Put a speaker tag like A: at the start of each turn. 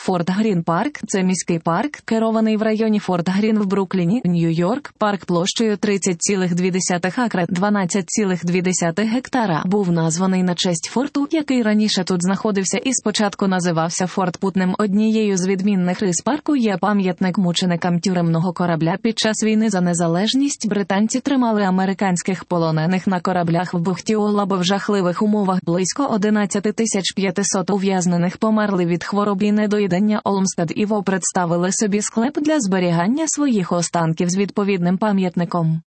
A: Форт Грін Парк – це міський парк, керований в районі Форт Грін в Брукліні, Нью-Йорк. Парк площею 30,2 акра, 12,2 гектара, був названий на честь форту, який раніше тут знаходився і спочатку називався Форт Путнем. Однією з відмінних рис парку є пам'ятник мученикам тюремного корабля. Під час війни за незалежність британці тримали американських полонених на кораблях в бухті Олабо в жахливих умовах. Близько 11 500 ув'язнених померли від хвороб і недоїдання. Олмстед і Во представили собі склеп для зберігання своїх останків з відповідним пам'ятником.